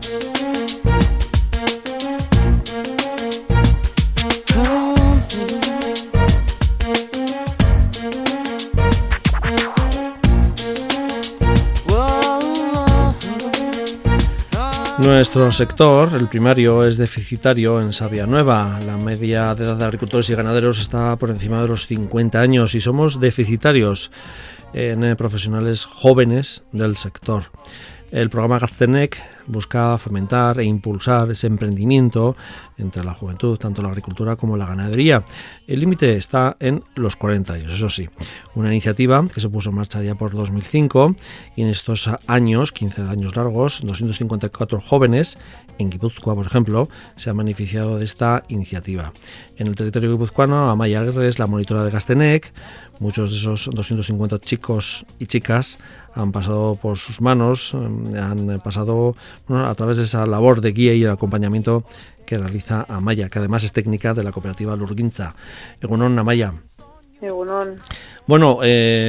Nuestro sector, el primario, es deficitario en Savia Nueva. La media de edad de agricultores y ganaderos está por encima de los 50 años y somos deficitarios en profesionales jóvenes del sector. El programa Gaztenek busca fomentar e impulsar ese emprendimiento entre la juventud, tanto la agricultura como la ganadería. El límite está en los 40 años, eso sí. Una iniciativa que se puso en marcha ya por 2005 y en estos años, 15 años largos, 254 jóvenes en Guipúzcoa, por ejemplo, se han beneficiado de esta iniciativa. En el territorio guipuzcoano, Amaia Aguirre es la monitora de Gaztenek. Muchos de esos 250 chicos y chicas han pasado por sus manos, han pasado a través de esa labor de guía y el acompañamiento que realiza Amaia, que además es técnica de la cooperativa Lurgintza. Egunon, Amaia. Egunon. Bueno,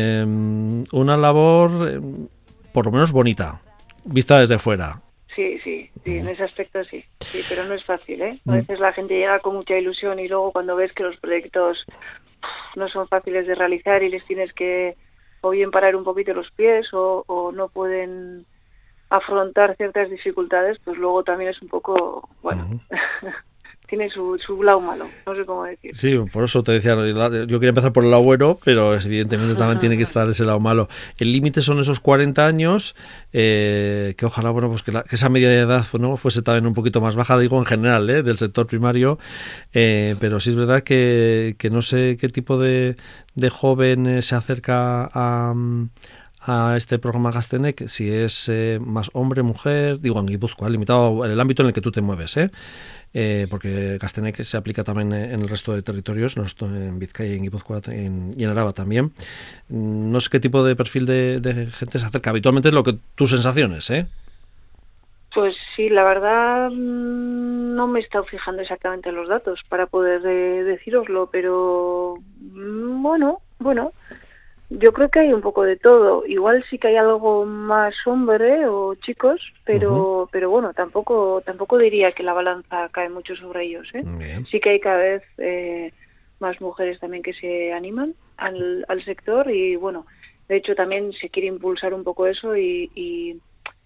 una labor por lo menos bonita, vista desde fuera. Sí, en ese aspecto sí, pero no es fácil, ¿eh? A veces la gente llega con mucha ilusión y luego cuando ves que los proyectos no son fáciles de realizar y les tienes que o bien parar un poquito los pies o no pueden afrontar ciertas dificultades, pues luego también es un poco, bueno, tiene su lado malo, no sé cómo decir. Sí, por eso te decía, yo quería empezar por el lado bueno, pero evidentemente también tiene que estar ese lado malo. El límite son esos 40 años, que ojalá, bueno, pues que esa media de edad no fuese también un poquito más baja, digo en general, del sector primario, pero sí es verdad que no sé qué tipo de joven se acerca a este programa Gaztenek, si es más hombre, mujer, digo en Guipúzcoa, limitado en el ámbito en el que tú te mueves, porque Gaztenek se aplica también en el resto de territorios, no en Vizcaya, en Guipúzcoa y en Araba también. No sé qué tipo de perfil de gente se acerca, habitualmente es lo que tus sensaciones, Pues sí, la verdad no me he estado fijando exactamente en los datos para poder decíroslo, pero bueno, yo creo que hay un poco de todo. Igual sí que hay algo más hombre o chicos, pero bueno, tampoco diría que la balanza cae mucho sobre ellos, Sí que hay cada vez más mujeres también que se animan al sector y bueno, de hecho también se quiere impulsar un poco eso y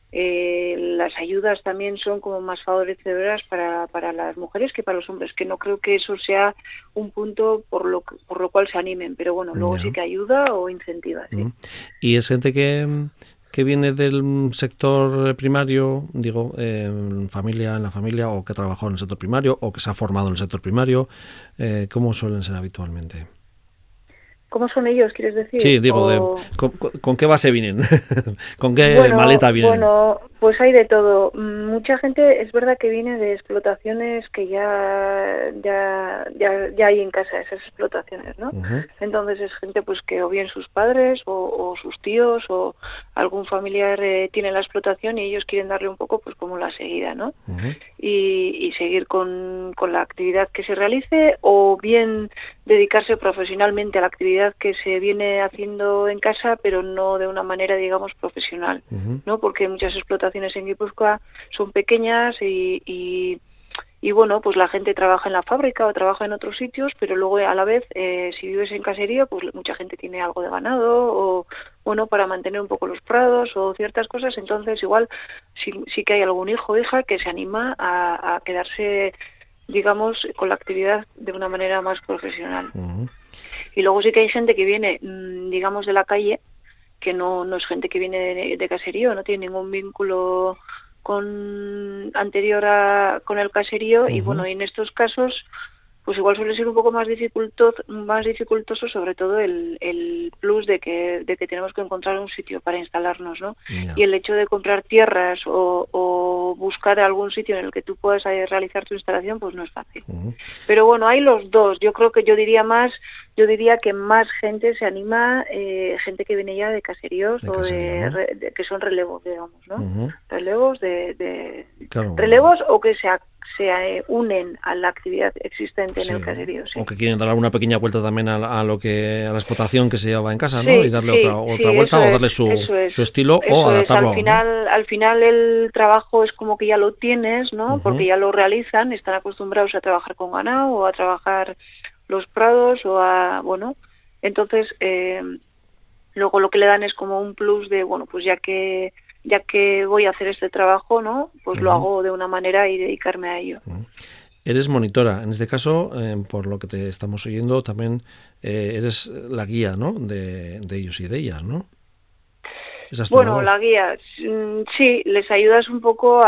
las ayudas también son como más favorecedoras para las mujeres que para los hombres, que no creo que eso sea un punto por lo cual se animen, pero bueno, luego sí que ayuda o incentiva. Sí. ¿Y es gente que viene del sector primario, digo, en la familia, o que ha trabajado en el sector primario, o que se ha formado en el sector primario? ¿Cómo suelen ser habitualmente? ¿Cómo son ellos, quieres decir? Sí, digo, ¿con qué base vienen? ¿Con qué maleta vienen? Bueno, pues hay de todo. Mucha gente, es verdad que viene de explotaciones que ya hay en casa, esas explotaciones, ¿no? Entonces es gente pues que o bien sus padres o sus tíos o algún familiar tiene la explotación y ellos quieren darle un poco pues como la seguida, ¿no? Y seguir con la actividad que se realice o bien dedicarse profesionalmente a la actividad que se viene haciendo en casa, pero no de una manera, digamos, profesional, ¿no? Porque muchas explotaciones en Guipúzcoa son pequeñas y bueno, pues la gente trabaja en la fábrica o trabaja en otros sitios, pero luego a la vez, si vives en caserío, pues mucha gente tiene algo de ganado o, bueno, para mantener un poco los prados o ciertas cosas, entonces igual sí que hay algún hijo o hija que se anima a quedarse, digamos, con la actividad de una manera más profesional. Y luego sí que hay gente que viene, digamos, de la calle, que no es gente que viene de caserío, no tiene ningún vínculo anterior con el caserío y bueno, y en estos casos pues igual suele ser un poco más dificultoso, sobre todo el plus de que tenemos que encontrar un sitio para instalarnos, ¿no? Y el hecho de comprar tierras o buscar algún sitio en el que tú puedas realizar tu instalación, pues no es fácil. Pero bueno, hay los dos. Yo diría que más gente se anima, gente que viene ya de caseríos o que son relevos, digamos, ¿no? Relevos de claro, relevos o que se unen a la actividad existente en el caserío. Sí. O que quieren dar una pequeña vuelta también a la explotación que se lleva en casa, ¿no? Sí, y darle otra vuelta o darle su estilo o adaptarlo. Al final el trabajo es como que ya lo tienes, ¿no? Porque ya lo realizan, están acostumbrados a trabajar con ganado o a trabajar los prados o a, bueno, entonces luego lo que le dan es como un plus de, bueno, pues ya que voy a hacer este trabajo, ¿no? Pues lo hago de una manera y dedicarme a ello. Eres monitora, en este caso, por lo que te estamos oyendo, también eres la guía, ¿no? De ellos y de ellas, ¿no? ¿Esa es tu labor? La guía, sí, les ayudas un poco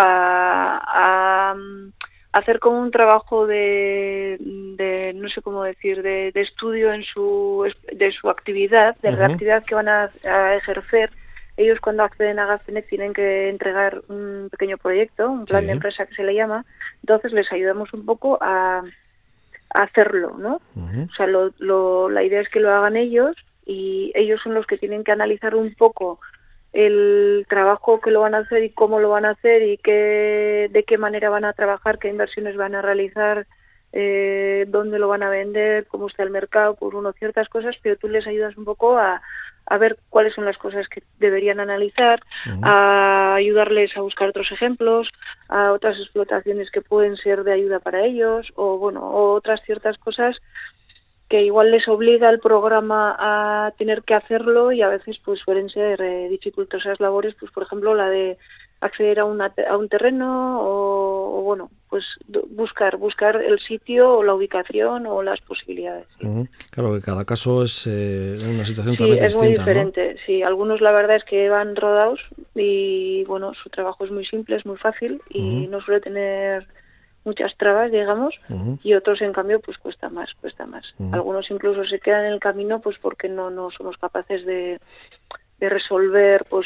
a hacer como un trabajo de no sé cómo decir, de estudio de su actividad, de la actividad que van a ejercer. Ellos cuando acceden a Gaztenet tienen que entregar un pequeño proyecto, un plan de empresa que se le llama, entonces les ayudamos un poco a hacerlo, ¿no? O sea, la idea es que lo hagan ellos y ellos son los que tienen que analizar un poco el trabajo que lo van a hacer y cómo lo van a hacer y de qué manera van a trabajar, qué inversiones van a realizar, dónde lo van a vender, cómo está el mercado, pues ciertas cosas, pero tú les ayudas un poco a ver cuáles son las cosas que deberían analizar, a ayudarles a buscar otros ejemplos, a otras explotaciones que pueden ser de ayuda para ellos, o otras ciertas cosas que igual les obliga el programa a tener que hacerlo y a veces pues suelen ser dificultosas labores, pues por ejemplo la de acceder a un terreno o pues buscar el sitio o la ubicación o las posibilidades. Sí. Claro que cada caso es una situación totalmente distinta. Sí, es muy diferente. ¿No? Sí, algunos la verdad es que van rodados y bueno, su trabajo es muy simple, es muy fácil y no suele tener muchas trabas, digamos, y otros en cambio pues cuesta más. Algunos incluso se quedan en el camino pues porque no somos capaces de resolver pues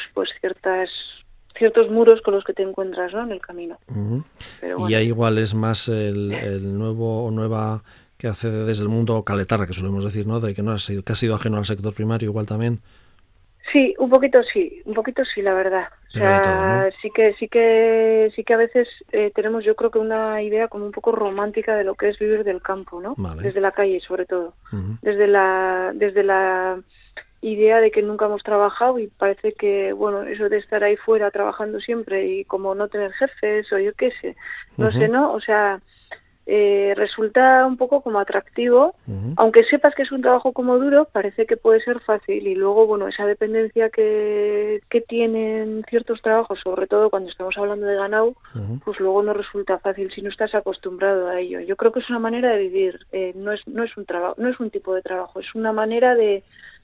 ciertos muros con los que te encuentras, ¿no? En el camino. Pero bueno. Y ahí igual es más el nuevo o nueva que accede desde el mundo caletarra, que solemos decir, ¿no? De que que ha sido ajeno al sector primario igual también. Sí, un poquito sí, la verdad. O sea, todo, ¿no? sí que a veces tenemos, yo creo que una idea como un poco romántica de lo que es vivir del campo, ¿no? Vale. Desde la calle, sobre todo. Desde la idea de que nunca hemos trabajado y parece que, bueno, eso de estar ahí fuera trabajando siempre y como no tener jefes o yo qué sé, no sé, ¿no? O sea, resulta un poco como atractivo, aunque sepas que es un trabajo como duro, parece que puede ser fácil y luego, bueno, esa dependencia que tienen ciertos trabajos, sobre todo cuando estamos hablando de ganado, pues luego no resulta fácil si no estás acostumbrado a ello. Yo creo que es una manera de vivir, no es un trabajo, no es un tipo de trabajo, es una manera de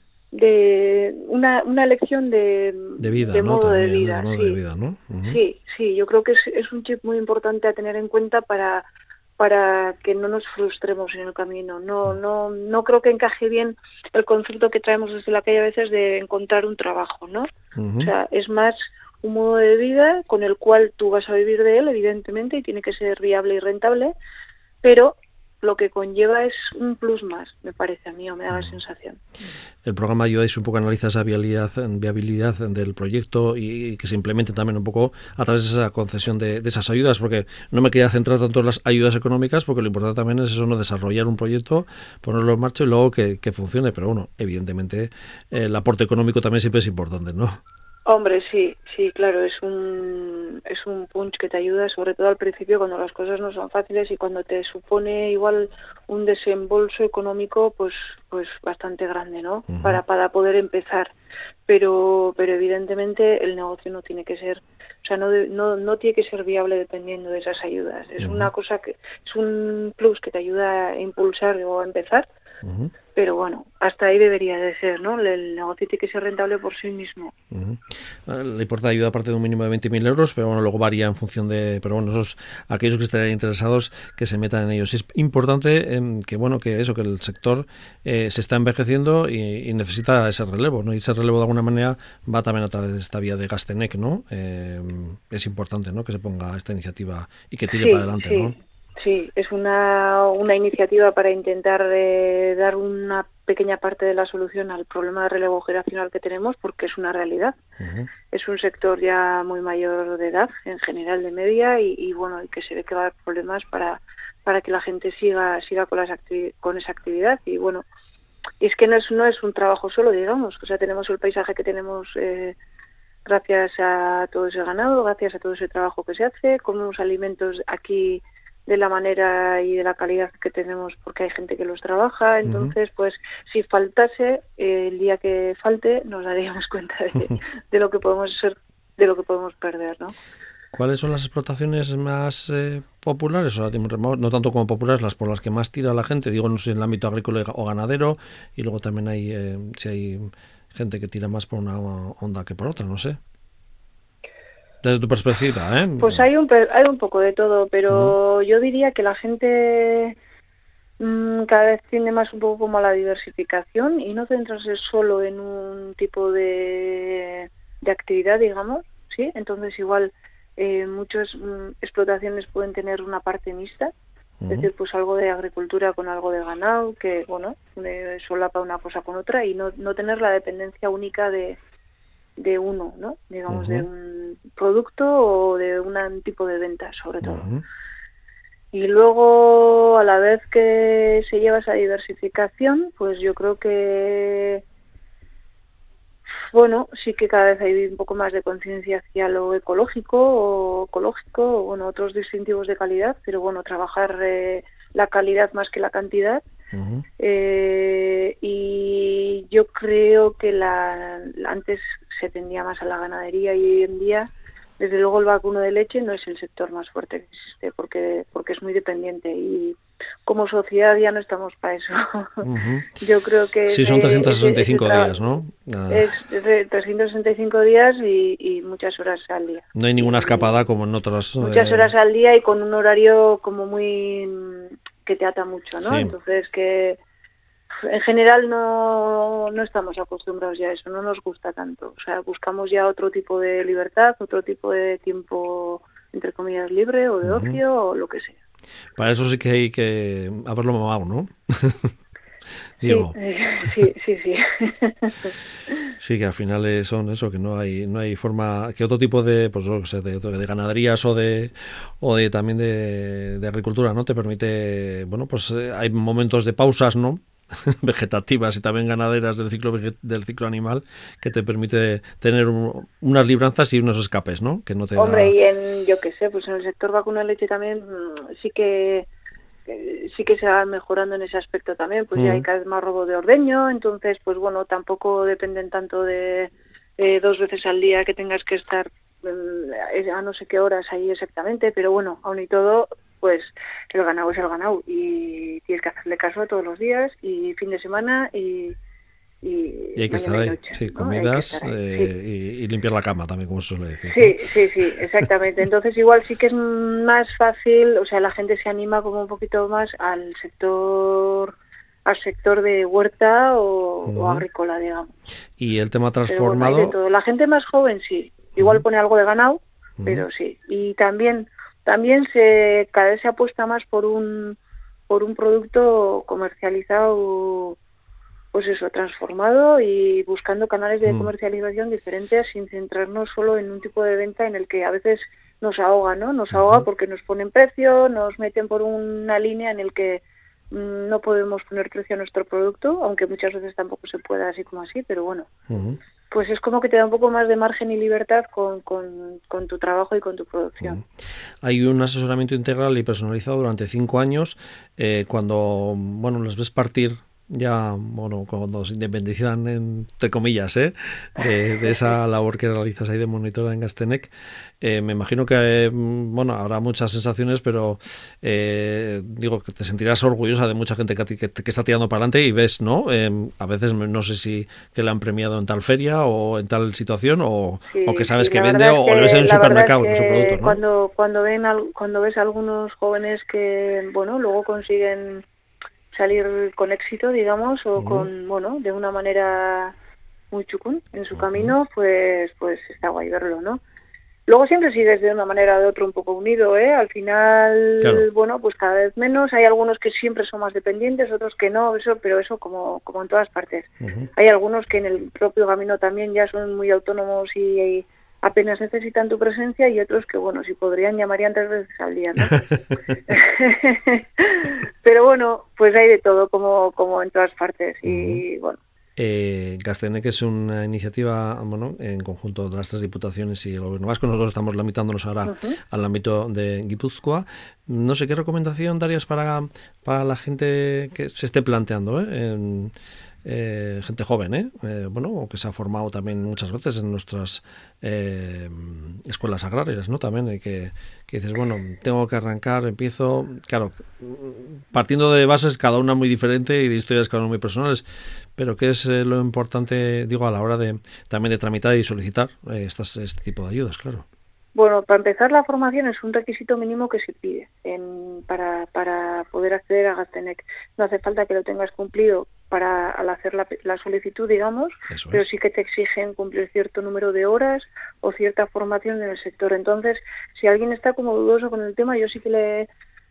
una elección de vida, de ¿no? modo También, de vida, de vida, ¿no? Sí, yo creo que es un chip muy importante a tener en cuenta para que no nos frustremos en el camino. No creo que encaje bien el concepto que traemos desde la calle a veces de encontrar un trabajo, ¿no? O sea, es más un modo de vida con el cual tú vas a vivir de él, evidentemente, y tiene que ser viable y rentable, pero lo que conlleva es un plus más, me parece a mí, o me da la sensación. El programa ayudáis un poco a analizar esa viabilidad del proyecto y que se implemente también un poco a través de esa concesión de esas ayudas, porque no me quería centrar tanto en las ayudas económicas, porque lo importante también es eso, no desarrollar un proyecto, ponerlo en marcha y luego que funcione, pero bueno, evidentemente el aporte económico también siempre es importante, ¿no? Hombre, sí, claro, es un punch que te ayuda, sobre todo al principio cuando las cosas no son fáciles y cuando te supone igual un desembolso económico pues bastante grande, ¿no? Para poder empezar. Pero evidentemente el negocio no tiene que ser, o sea, no tiene que ser viable dependiendo de esas ayudas. Es una cosa que es un plus que te ayuda a impulsar o a empezar. Pero bueno, hasta ahí debería de ser, ¿no? El negocio tiene que ser rentable por sí mismo. Le importa ayuda aparte de un mínimo de 20.000 euros, pero bueno, luego varía en función de... Pero bueno, aquellos que estén interesados que se metan en ellos. Es importante que el sector se está envejeciendo y necesita ese relevo, ¿no? Y ese relevo de alguna manera va también a través de esta vía de Gaztenet, ¿no? Es importante, ¿no? Que se ponga esta iniciativa y que tire para adelante, ¿no? Sí, es una iniciativa para intentar dar una pequeña parte de la solución al problema de relevo generacional que tenemos, porque es una realidad. Uh-huh. Es un sector ya muy mayor de edad, en general de media, y bueno, y que se ve que va a haber problemas para que la gente siga con esa actividad. Y bueno, y es que no es un trabajo solo, digamos. O sea, tenemos el paisaje que tenemos gracias a todo ese ganado, gracias a todo ese trabajo que se hace, comemos alimentos aquí de la manera y de la calidad que tenemos porque hay gente que los trabaja. Entonces, pues si faltase, el día que falte nos daríamos cuenta de lo que podemos ser, de lo que podemos perder, ¿no? ¿Cuáles son las explotaciones más populares? O sea, no tanto como populares, las por las que más tira la gente, digo, no sé, en el ámbito agrícola o ganadero, y luego también hay, si hay gente que tira más por una onda que por otra, no sé. Desde tu perspectiva, ¿eh? Pues hay un poco de todo, pero yo diría que la gente cada vez tiende más un poco como a la diversificación y no centrarse solo en un tipo de actividad, digamos, ¿sí? Entonces igual muchas explotaciones pueden tener una parte mixta, es decir, pues algo de agricultura con algo de ganado, que bueno, solapa una cosa con otra y no tener la dependencia única de uno, ¿no? Digamos, de un producto o de un tipo de venta, sobre todo. Y luego, a la vez que se lleva esa diversificación, pues yo creo que, bueno, sí que cada vez hay un poco más de conciencia hacia lo ecológico, o bueno, otros distintivos de calidad, pero bueno, trabajar la calidad más que la cantidad. Y yo creo que antes se tendía más a la ganadería y hoy en día, desde luego, el vacuno de leche no es el sector más fuerte que existe porque es muy dependiente y como sociedad ya no estamos para eso. Yo creo que sí, son 365 días, ¿no? Es de 365 días y muchas horas al día. No hay ninguna escapada como en otras. Muchas horas al día y con un horario como muy que te ata mucho, ¿no? Sí. Entonces que en general no estamos acostumbrados ya a eso, no nos gusta tanto. O sea, buscamos ya otro tipo de libertad, otro tipo de tiempo, entre comillas, libre o de ocio o lo que sea. Para eso sí que hay que haberlo mamado, ¿no? Digo. Sí. Sí, que al final son eso, que no hay forma, que otro tipo de, pues no sé, de ganaderías o de también de agricultura, ¿no? Te permite, bueno, pues hay momentos de pausas, ¿no? Vegetativas y también ganaderas del ciclo animal que te permite tener unas libranzas y unos escapes, ¿no? Que no te Hombre, y yo qué sé, pues en el sector vacuno de leche también sí que se va mejorando en ese aspecto también, pues ya hay cada vez más robo de ordeño, entonces pues bueno, tampoco dependen tanto de 2 veces al día que tengas que estar a no sé qué horas ahí exactamente, pero bueno, aún y todo, pues el ganado es el ganado y tienes que hacerle caso todos los días y fin de semana y hay que estar ahí, noche, sí, ¿no? Comidas y limpiar la cama también, como se suele decir. Sí, exactamente. Entonces igual sí que es más fácil, o sea, la gente se anima como un poquito más al sector de huerta o agrícola, digamos. Y el tema transformado. Bueno, de todo. La gente más joven sí, igual pone algo de ganado, pero sí. Y también cada vez se apuesta más por un producto comercializado, pues eso, transformado y buscando canales de comercialización diferentes sin centrarnos solo en un tipo de venta en el que a veces nos ahoga, ¿no? Nos ahoga porque nos ponen precio, nos meten por una línea en el que no podemos poner precio a nuestro producto, aunque muchas veces tampoco se pueda así como así, pero bueno, pues es como que te da un poco más de margen y libertad con tu trabajo y con tu producción. Hay un asesoramiento integral y personalizado durante 5 años, cuando, bueno, les ves partir ya, bueno, cuando se independizan, entre comillas, de esa labor que realizas ahí de monitora en Gastenec, me imagino que, bueno, habrá muchas sensaciones, pero digo que te sentirás orgullosa de mucha gente que está tirando para adelante y ves, ¿no? A veces no sé si que le han premiado en tal feria o en tal situación o que sabes que vende o lo ves en el supermercado con su producto, ¿no? Cuando ves a algunos jóvenes que, bueno, luego consiguen salir con éxito, digamos, o con, bueno, de una manera muy chucún en su camino, pues está guay verlo, ¿no? Luego siempre sigues de una manera o de otra un poco unido, ¿eh? Al final, Claro. bueno, pues cada vez menos. Hay algunos que siempre son más dependientes, otros que no, pero eso como en todas partes. Hay algunos que en el propio camino también ya son muy autónomos y apenas necesitan tu presencia, y otros que, bueno, si podrían llamarían 3 veces al día, ¿no? Pero bueno, pues hay de todo como en todas partes y bueno. Gaztenek es una iniciativa, bueno, en conjunto de las 3 diputaciones y el gobierno vasco. Nosotros estamos limitándonos ahora al ámbito de Guipúzcoa. No sé qué recomendación darías para la gente que se esté planteando, gente joven, bueno, o que se ha formado también muchas veces en nuestras escuelas agrarias, ¿no? También que dices, bueno, tengo que arrancar, empiezo, claro, partiendo de bases cada una muy diferente y de historias cada una muy personales, pero ¿qué es lo importante, digo, a la hora de también de tramitar y solicitar este tipo de ayudas, claro? Bueno, para empezar, la formación es un requisito mínimo que se pide para poder acceder a Gaztenek. No hace falta que lo tengas cumplido al hacer la solicitud, digamos, pero sí que te exigen cumplir cierto número de horas o cierta formación en el sector. Entonces, si alguien está como dudoso con el tema, yo sí que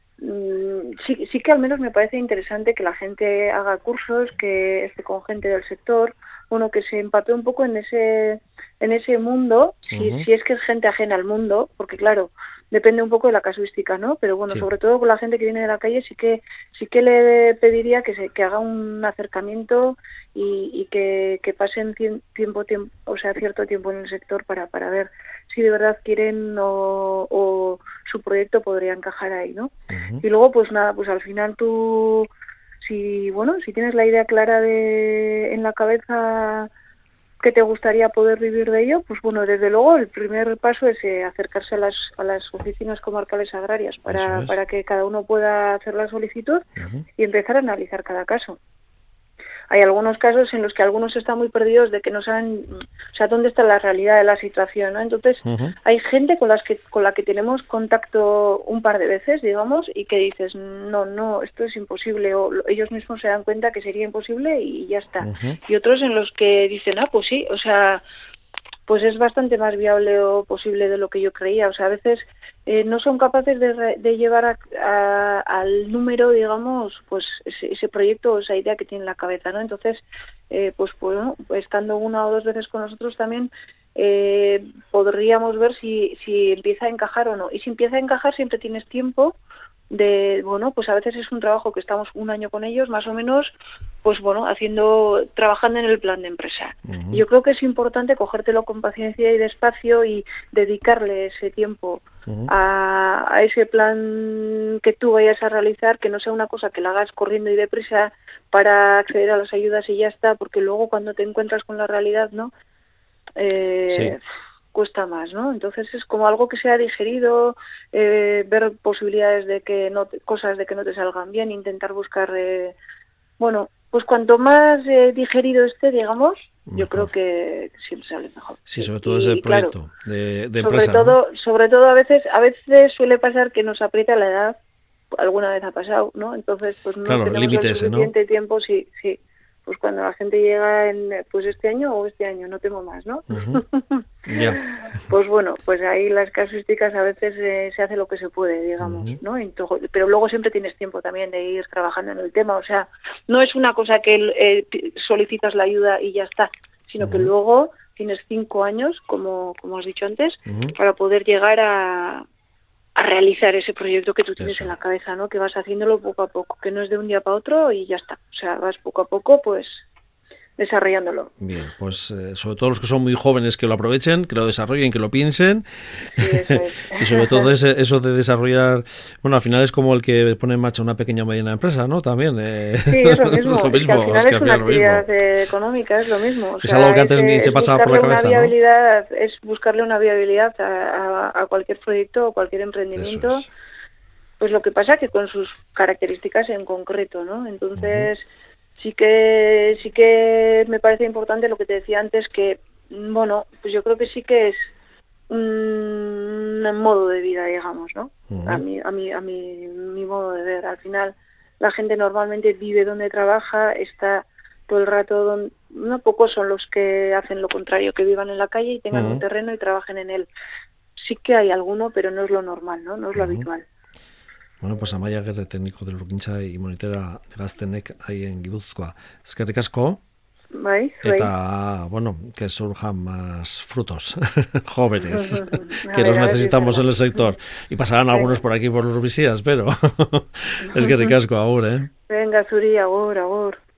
sí que al menos me parece interesante que la gente haga cursos, que esté con gente del sector, bueno, que se empape un poco en ese mundo, si es que es gente ajena al mundo, porque claro, depende un poco de la casuística, ¿no? Pero bueno, sobre todo con la gente que viene de la calle sí que le pediría que haga un acercamiento y que pasen tiempo, o sea, cierto tiempo en el sector para ver si de verdad quieren o su proyecto podría encajar ahí, ¿no? Y luego, pues nada, pues al final tú, si tienes la idea clara en la cabeza que te gustaría poder vivir de ello, pues bueno, desde luego el primer paso es acercarse a las oficinas comarcales agrarias para que cada uno pueda hacer la solicitud y empezar a analizar cada caso. Hay algunos casos en los que algunos están muy perdidos de que no saben, o sea, dónde está la realidad de la situación, ¿no? Entonces, hay gente con la que tenemos contacto un par de veces, digamos, y que dices, no, esto es imposible, o ellos mismos se dan cuenta que sería imposible y ya está. Y otros en los que dicen, pues sí, o sea, pues es bastante más viable o posible de lo que yo creía. O sea, a veces no son capaces de llevar al número, digamos, pues ese proyecto o esa idea que tienen en la cabeza, ¿no? Entonces, pues bueno, estando 1 o 2 veces con nosotros también podríamos ver si empieza a encajar o no. Y si empieza a encajar siempre tienes tiempo pues a veces es un trabajo que estamos 1 año con ellos, más o menos, pues bueno, trabajando en el plan de empresa. Yo creo que es importante cogértelo con paciencia y despacio y dedicarle ese tiempo a ese plan que tú vayas a realizar, que no sea una cosa que la hagas corriendo y deprisa para acceder a las ayudas y ya está, porque luego cuando te encuentras con la realidad, ¿no? Cuesta más, ¿no? Entonces es como algo que sea digerido, ver posibilidades cosas de que no te salgan bien, intentar buscar, pues cuanto más digerido esté, digamos, mejor. Yo creo que siempre sale mejor. Sí, sobre todo ese proyecto de empresa. Sobre todo a veces suele pasar que nos aprieta la edad, alguna vez ha pasado, ¿no? Entonces pues no tenemos el suficiente tiempo, sí. Pues cuando la gente llega pues este año no tengo más, ¿no? Pues bueno, pues ahí las casuísticas a veces se hace lo que se puede, digamos, ¿no? Pero luego siempre tienes tiempo también de ir trabajando en el tema, o sea, no es una cosa que solicitas la ayuda y ya está, sino que luego tienes 5 años, como has dicho antes, para poder llegar a realizar ese proyecto que tú tienes en la cabeza, ¿no? Que vas haciéndolo poco a poco, que no es de un día para otro y ya está. O sea, vas poco a poco, pues, desarrollándolo. Bien, pues sobre todo los que son muy jóvenes que lo aprovechen, que lo desarrollen, que lo piensen. Sí, eso es. Y sobre todo eso de desarrollar, bueno, al final es como el que pone en marcha una pequeña o mediana empresa, ¿no? También. Sí, es lo mismo. Es que al final es una actividad económica, es lo mismo. O es algo que antes ni se pasaba por la cabeza, ¿no? Es buscarle una viabilidad a cualquier proyecto o cualquier emprendimiento. Pues lo que pasa que con sus características en concreto, ¿no? Entonces... Sí que me parece importante lo que te decía antes, que, bueno, pues yo creo que sí que es un modo de vida, digamos, ¿no? A mi modo de ver. Al final, la gente normalmente vive donde trabaja, está todo el rato donde... No pocos son los que hacen lo contrario, que vivan en la calle y tengan un terreno y trabajen en él. sí que hay alguno, pero no es lo normal, ¿no? No es lo habitual. Bueno, pues Amaia Aguirre, técnico de Lurkintza y monitera de Gaztenek ahí en Gipuzkoa. Eskerrik asko. Eta, bueno, que surjan más frutos jóvenes, que los necesitamos en el sector. Y pasarán algunos por aquí por Urbisías, pero es que ricasco, agur, Venga, Zuri, agur.